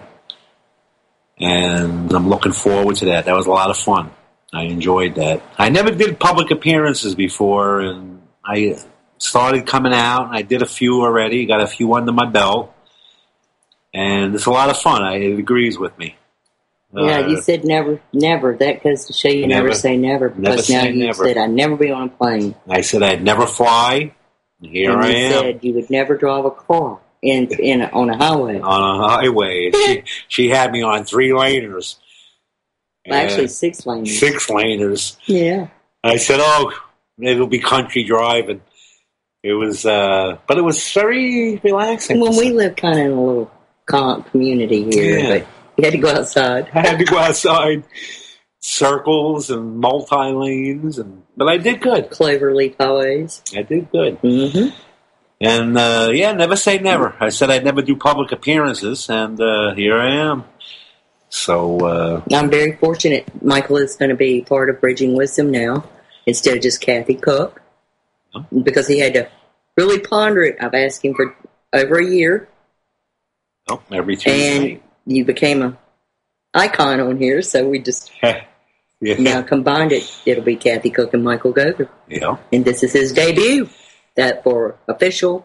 And I'm looking forward to that. That was a lot of fun. I enjoyed that. I never did public appearances before, and I started coming out, and I did a few already, got a few under my belt, and it's a lot of fun. I, it agrees with me. Yeah, uh, you said never, never. That goes to show you never, never say never, because never now you never. said I'd never be on a plane. I said I'd never fly. Here and I you am. said you would never drive a car in in a, on a highway. On a highway. she, she had me on three laners. Actually, six laners. Six laners. Yeah. I said, oh, it'll be country driving. It was, uh, but it was very relaxing. Well, we live kind of in a little community here, yeah. but you had to go outside. I had to go outside. Circles and multi-lanes, and but I did good. Cloverleaf highways. I did good. Mm-hmm. And, uh, yeah, never say never. I said I'd never do public appearances, and uh, here I am. So uh, I'm very fortunate. Michael is going to be part of Bridging Wisdom now, instead of just Kathy Cook, huh? Because he had to really ponder it. I've asked him for over a year. Oh, every Tuesday. And you became a icon on here, so we just yeah. now combined it. It'll be Kathy Cook and Michael Goger. Yeah. And this is his debut, that for official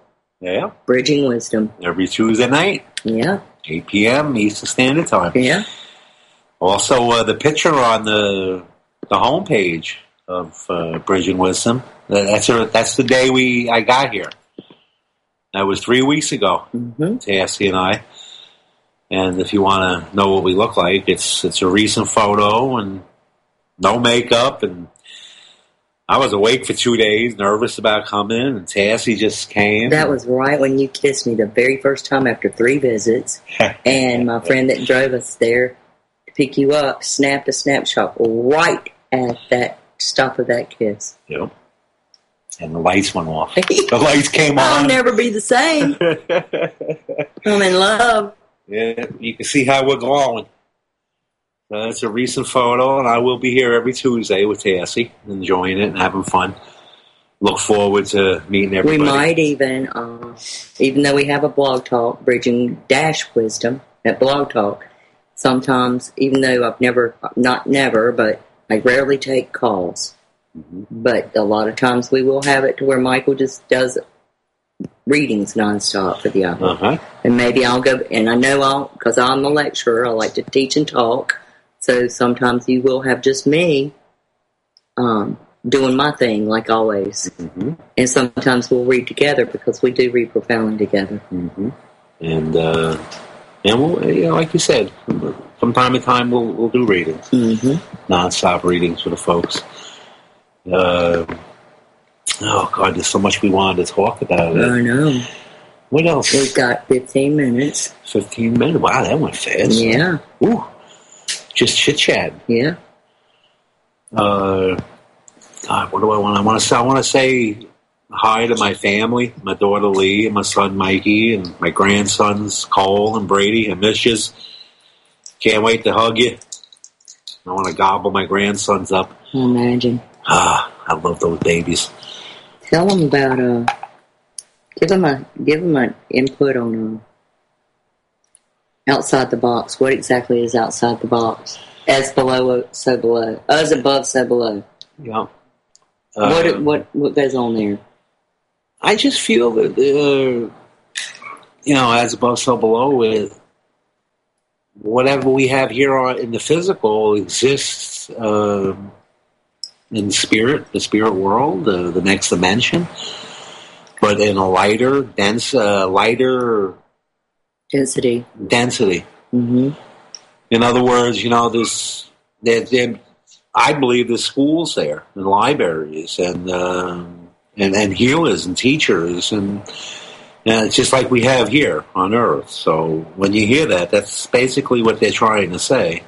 Yeah. Bridging Wisdom. Every Tuesday night. Yeah. eight p.m. Eastern Standard Time. Yeah. Also, uh, the picture on the the homepage of uh, Bridging Wisdom. That's a, that's the day we I got here. That was three weeks ago. Mm-hmm. Tassie and I. And if you want to know what we look like, it's it's a recent photo and no makeup. And I was awake for two days, nervous about coming, and Tassie just came. That was right when you kissed me the very first time after three visits. And my friend that drove us there to pick you up snapped a snapshot right at that stop of that kiss. Yep. And the lights went off. The lights came on. I'll never be the same. I'm in love. Yeah, you can see how we're glowing. Uh, it's a recent photo, and I will be here every Tuesday with Tassie, enjoying it and having fun. Look forward to meeting everybody. We might even, uh, even though we have a blog talk, Bridging Dash Wisdom at Blog Talk, sometimes, even though I've never, not never, but I rarely take calls. Mm-hmm. But a lot of times we will have it to where Michael just does readings nonstop for the hour. Uh-huh. And maybe I'll go, and I know I'll, because I'm a lecturer, I like to teach and talk. So sometimes you will have just me um, doing my thing, like always. Mm-hmm. And sometimes we'll read together because we do read profoundly together. Mm-hmm. And, uh, and we'll, you know, like you said, from time to time we'll, we'll do readings. Mm-hmm. Non-stop readings for the folks. Uh, oh, God, there's so much we wanted to talk about. I know. What else? We've got fifteen minutes. fifteen minutes? Wow, that went fast. Yeah. Ooh. Just chit-chat. Yeah. Uh, God, what do I want? I want to say, I want to say hi to my family, my daughter Lee, and my son Mikey, and my grandsons Cole and Brady. I miss you. Can't wait to hug you. I want to gobble my grandsons up. Imagine. Ah, I love those babies. Tell them about uh, give them a give them an input on uh, outside the box. What exactly is outside the box? As below, so below. As above, so below. Yeah. Uh, what what what goes on there? I just feel that uh, you know, as above, so below. With whatever we have here in the physical exists. Uh, in spirit, the spirit world, uh, the next dimension, but in a lighter, dense, uh, lighter density. Density. Mm-hmm. In other words, you know, there's, there, there, I believe there's schools there and libraries and uh, and and healers and teachers and and it's just like we have here on Earth. So when you hear that, that's basically what they're trying to say.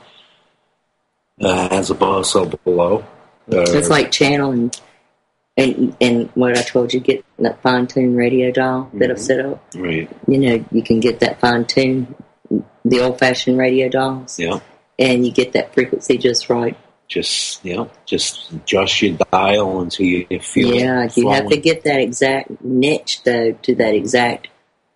Uh, as above, so below. Uh, it's like channeling, and and what I told you, get that fine tune radio dial that mm-hmm. I've set up. Right. You know, you can get that fine tune, the old fashioned radio dials. Yeah. And you get that frequency just right. Just you know, just adjust your dial until you feel. Yeah, it you have to get that exact niche though to that exact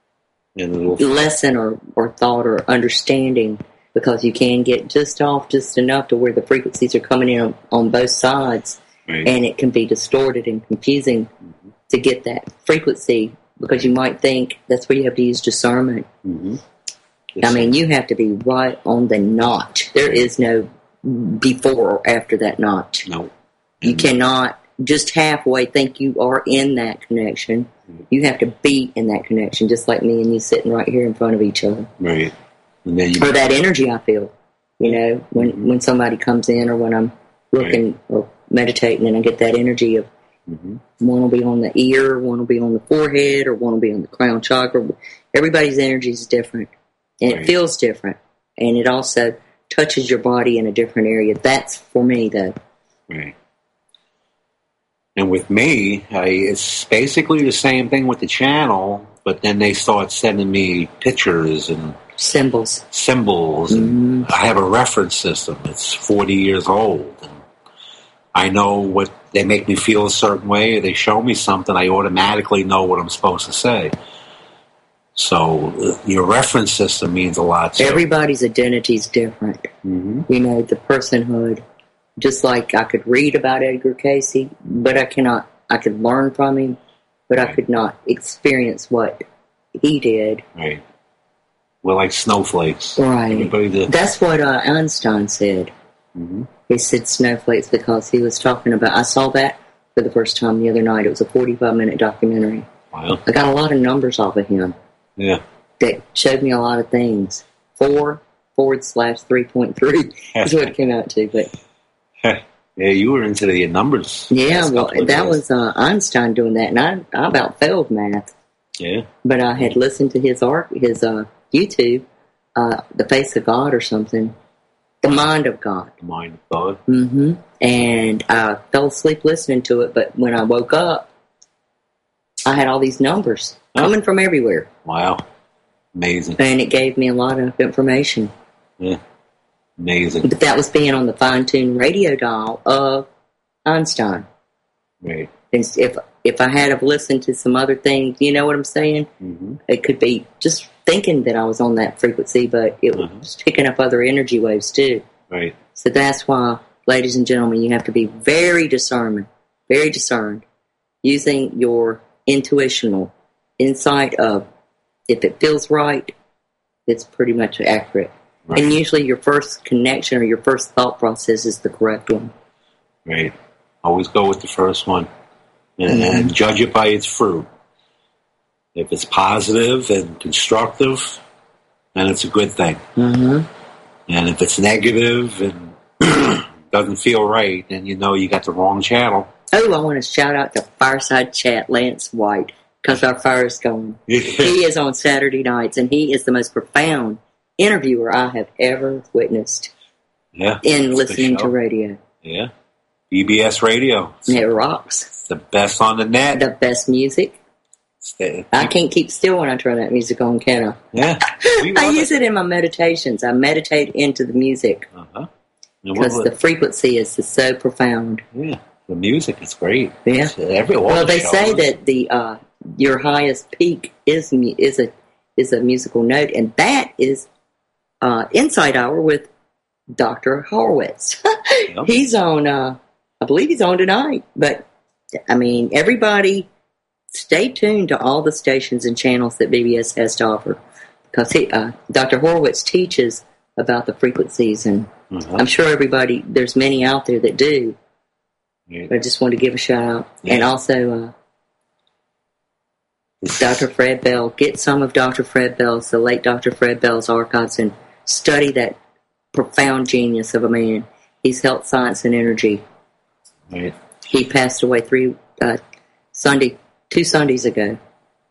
lesson or or thought or understanding. Because you can get just off just enough to where the frequencies are coming in on, on both sides. Right. And it can be distorted and confusing mm-hmm. to get that frequency because you might think that's where you have to use discernment. Mm-hmm. I mean, you have to be right on the notch. There is no before or after that notch. No. You mm-hmm. cannot just halfway think you are in that connection. Mm-hmm. You have to be in that connection, just like me and you sitting right here in front of each other. Right. Or that energy I feel, you know, when mm-hmm. when somebody comes in or when I'm looking right. or meditating and I get that energy of mm-hmm. one will be on the ear, one will be on the forehead, or one will be on the crown chakra. Everybody's energy is different and right. it feels different. And it also touches your body in a different area. That's for me, though. Right. And with me, I, it's basically the same thing with the channel, but then they start sending me pictures and Symbols. Symbols. Mm-hmm. And I have a reference system. It's forty years old. And I know what they make me feel a certain way. Or they show me something. I automatically know what I'm supposed to say. So uh, your reference system means a lot too. Everybody's identity is different. Mm-hmm. You know, the personhood. Just like I could read about Edgar Cayce, but I cannot. I could learn from him, but right. I could not experience what he did. Right. We're like snowflakes. Right. Everybody did. That's what uh, Einstein said. Mm-hmm. He said snowflakes because he was talking about, I saw that for the first time the other night. It was a forty-five minute documentary. Wow. I got a lot of numbers off of him. Yeah. That showed me a lot of things. Four forward slash three point three is what it came out to. But yeah, you were into the numbers. Yeah, well, that was uh, Einstein doing that, and I, I about failed math. Yeah. But I had listened to his art, his uh, YouTube, uh, The Face of God or something. The Mind of God. The Mind of God. Mm-hmm. And I fell asleep listening to it, but when I woke up, I had all these numbers huh? coming from everywhere. Wow. Amazing. And it gave me a lot of information. Yeah. Amazing. But that was being on the fine-tuned radio dial of Einstein. Right. And if if I had have listened to some other things, you know what I'm saying? Mm-hmm. It could be just thinking that I was on that frequency, but it uh-huh. was picking up other energy waves too. Right. So that's why, ladies and gentlemen, you have to be very discerning, very discerned, using your intuitional insight of if it feels right, it's pretty much accurate. Right. And usually your first connection or your first thought process is the correct one. Right. Always go with the first one. And, mm-hmm. and judge it by its fruit. If it's positive and constructive, then it's a good thing. Mm-hmm. And if it's negative and doesn't feel right, then you know you got the wrong channel. Oh, I want to shout out to Fireside Chat Lance White, because our fire is going. Yeah. He is on Saturday nights, and he is the most profound interviewer I have ever witnessed. Yeah, in listening to radio. Yeah. B B S Radio. It rocks. It's the best on the net. The best music. The, I can't keep still when I turn that music on, can I? Yeah. I use it. it in my meditations. I meditate into the music. Uh-huh. Because the frequency is so profound. Yeah. The music is great. Yeah. Every well, they say that the uh, your highest peak is is a is a musical note, and that is uh, Insight Hour with Doctor Horowitz. Yep. He's on. Uh, I believe he's on tonight. But I mean, everybody, stay tuned to all the stations and channels that B B S has to offer, because he, uh, Doctor Horowitz teaches about the frequencies, and mm-hmm. I'm sure everybody, there's many out there that do. Yeah. But I just want to give a shout out, yeah. And also uh, Doctor Fred Bell. Get some of Doctor Fred Bell's, the late Doctor Fred Bell's archives, and study that profound genius of a man. He's health, science, and energy. Right. He passed away three uh, Sunday, two Sundays ago.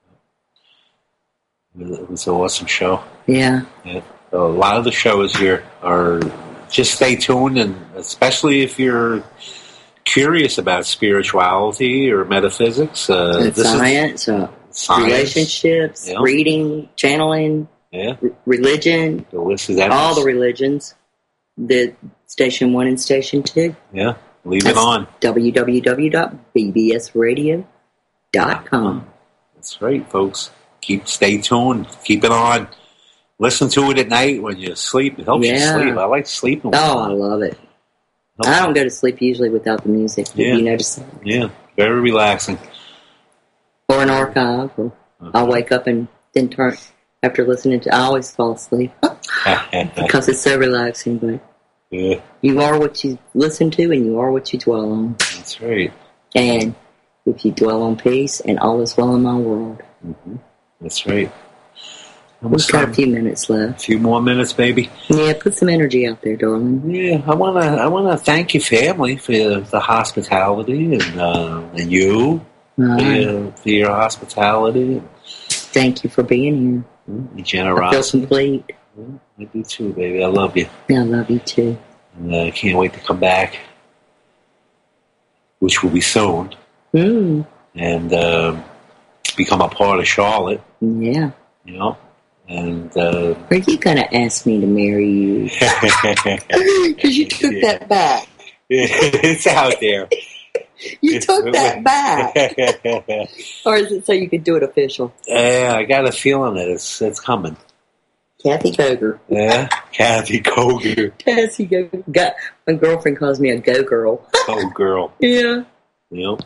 It was an awesome show. Yeah. Yeah. A lot of the shows here are just stay tuned, and especially if you're curious about spirituality or metaphysics, uh, this science, is, uh, science, relationships, yeah. reading, channeling, yeah, r- religion, the list is all the religions. The station one and station two. Yeah, leave That's it on. w w w dot b b s radio dot com. That's right, folks. Keep stay tuned. Keep it on. Listen to it at night when you sleep. It helps yeah. you sleep. I like sleeping. Oh, I love it. Helps I don't go to sleep usually without the music. Yeah. Have you noticed that? Yeah, very relaxing. Or an archive. Or uh-huh. I'll wake up and then turn, after listening to, I always fall asleep. Because it's so relaxing. But yeah. You are what you listen to, and you are what you dwell on. That's right. And if you dwell on peace, and all is well in my world. Mm-hmm. That's right. We've got a few minutes left. A few more minutes, baby. Yeah, put some energy out there, darling. Yeah, I wanna, I wanna thank your family for the hospitality, and uh, and you uh, for, your, for your hospitality. Thank you for being here. Your generosity. I feel complete. Yeah, I do too, baby. I love you. Yeah, I love you too. And I uh, can't wait to come back, which will be soon. Mm. And uh, become a part of Charlotte. Yeah. You know. And uh, are you going to ask me to marry you? Because you took yeah. that back. It's out there. You took that back. Or is it so you could do it official? Yeah, I got a feeling that it's it's coming. Kathy Koger. Yeah, Kathy Koger. Kathy Koger. My girlfriend calls me a go girl. Go girl. Yeah. Yep.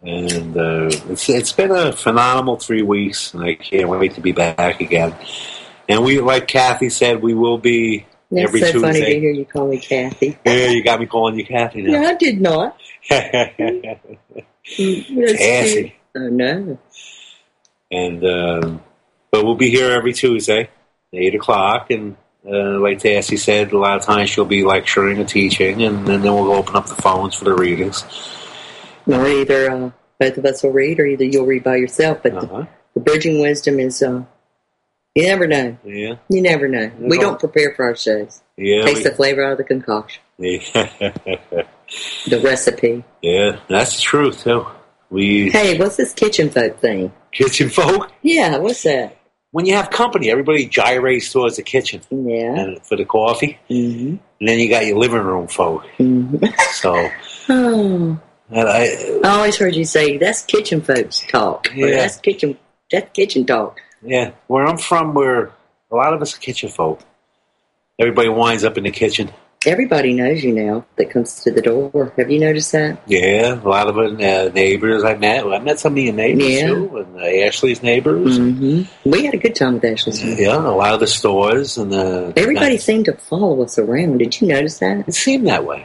And uh, it's it's been a phenomenal three weeks, and I can't wait to be back again. And we, like Kathy said, we will be That's every so Tuesday. funny to hear you call me Kathy. Yeah, you got me calling you Kathy now. Yeah, I did not. Kathy. Oh, no. And, um, but we'll be here every Tuesday, eight o'clock, and uh, like Tassie said, a lot of times she'll be lecturing or teaching, and, and then we'll open up the phones for the readings. Or either uh, both of us will read, or either you'll read by yourself. But Uh-huh. the, the Bridging Wisdom is, uh, you never know. Yeah. You never know. We don't prepare for our shows. Yeah. Taste we, the flavor out of the concoction. Yeah. The recipe. Yeah, that's the truth, too. We Hey, what's this kitchen folk thing? kitchen folk. Yeah, what's that? When you have company, everybody gyrates towards the kitchen Yeah. and for the coffee. Mm-hmm. And then you got your living room folk. Mm-hmm. So, Oh. and I, I always heard you say, that's kitchen folks talk. Or, Yeah. That's kitchen that's kitchen talk. yeah, where I'm from, where a lot of us are kitchen folk. Everybody winds up in the kitchen. Everybody knows you now that comes to the door. Have you noticed that? Yeah, a lot of uh, neighbors I met. I met some of your neighbors, Yeah. too, and uh, Ashley's neighbors. Mm-hmm. We had a good time with Ashley's. Yeah, a lot of the stores. and the Everybody the, seemed to follow us around. Did you notice that? It seemed that way.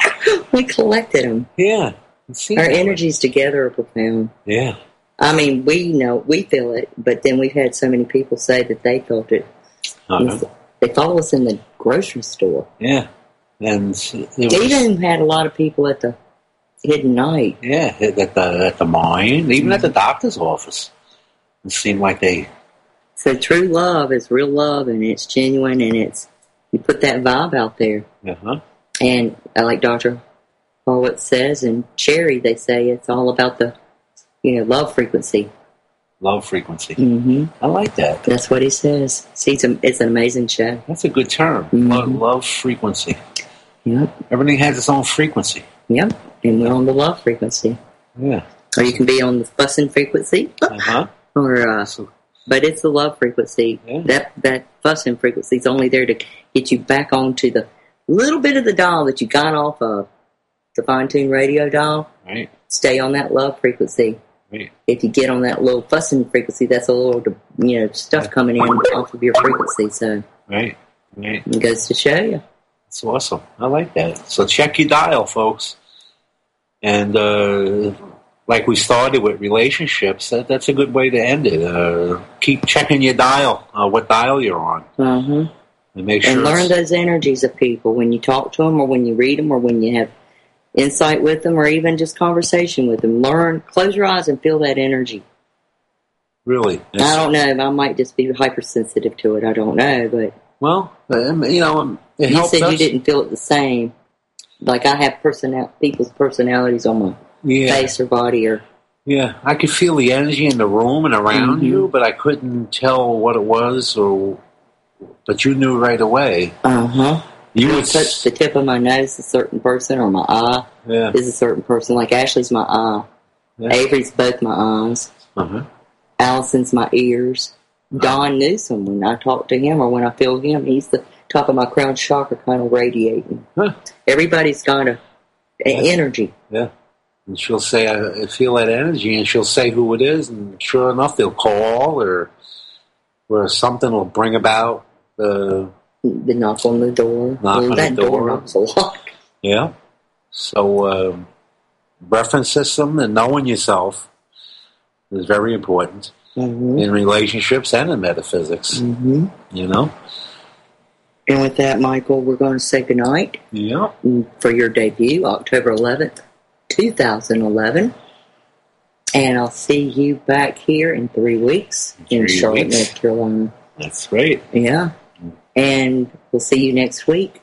We collected them. Yeah. It seemed Our that way. energies together are profound. Yeah. I mean, we know, we feel it, but then we've had so many people say that they felt it. Uh-huh. They follow us in the grocery store. Yeah. And it They was, even had a lot of people at the Hidden Night. yeah, at the, at the mine, even at the doctor's office. It seemed like they... So true love is real love, and it's genuine, and it's, you put that vibe out there. Uh-huh. And I like Doctor Horowitz says, and Cherry, they say it's all about the, you know, love frequency. Love frequency. Mm-hmm. I like that. That's what he says. See, it's, a, it's an amazing show. That's a good term. Mm-hmm. Love, love frequency. Yep. Everything has its own frequency. Yep. And we're on the love frequency. Yeah. Or you can be on the fussing frequency. Uh-huh. Or, uh, So, but it's the love frequency. Yeah. That that fussing frequency is only there to get you back onto the little bit of the dial that you got off of, the fine-tuned radio dial. right. Stay on that love frequency. Right. If you get on that little fussing frequency, that's a little, you know, stuff coming in off of your frequency. So Right. Right. it goes to show you. It's awesome. I like that. So check your dial, folks. And uh, like we started with relationships, that, that's a good way to end it. Uh, keep checking your dial, uh, what dial you're on. Uh-huh. And make sure And learn it's- those energies of people when you talk to them, or when you read them, or when you have insight with them, or even just conversation with them. Learn, close your eyes and feel that energy. Really. I don't know. I might just be hypersensitive to it. I don't know, but Well, um, you know, it you helps said us. you didn't feel it the same. Like I have personal people's personalities on my Yeah. face or body, or Yeah, I could feel the energy in the room and around Mhm. you, but I couldn't tell what it was, or but you knew right away. uh huh. You You would touch s- the tip of my nose, a certain person, or my eye yeah, is a certain person. Like Ashley's my eye, yeah. Avery's both my eyes, Uh-huh. Allison's my ears. Don Newsom, when I talk to him or when I feel him, he's the top of my crown chakra, kind of radiating. Huh. Everybody's got a, a Yeah. energy. Yeah. And she'll say, I I feel that energy, and she'll say who it is, and sure enough, they'll call, or or something will bring about the, The knock on the door. Knock well, on that the door. knocks a lot. yeah. So, um, reference system and knowing yourself is very important Mm-hmm. in relationships and in metaphysics, Mm-hmm. you know? And with that, Michael, we're going to say goodnight Yeah. for your debut, October eleventh, twenty eleven. And I'll see you back here in three weeks in Three Charlotte, weeks. North Carolina. That's right. Yeah. And we'll see you next week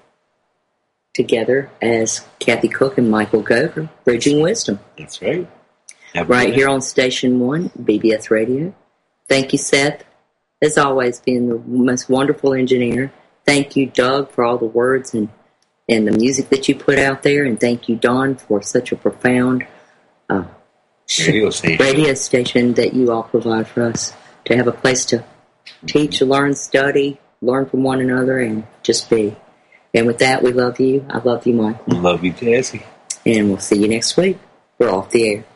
together as Kathy Cook and Michael Gover, Bridging Wisdom, That's right. Have a right good here on Station one, B B S Radio. Thank you, Seth, as always, being the most wonderful engineer. Thank you, Doug, for all the words and, and the music that you put out there. And thank you, Don, for such a profound uh, radio station. radio station that you all provide for us to have a place to teach, learn, study, learn from one another, and just be. And with that, we love you. I love you, Michael. Love you, Cassie. And we'll see you next week. We're off the air.